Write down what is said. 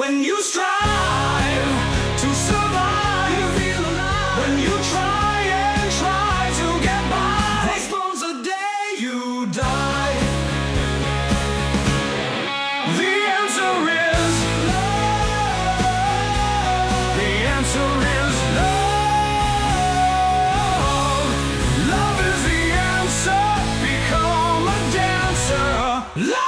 When you strive to survive, you feel alive. When you try and try to get by, postpones the day you die. The answer is love. The answer is love. Love is the answer. Become a dancer. Love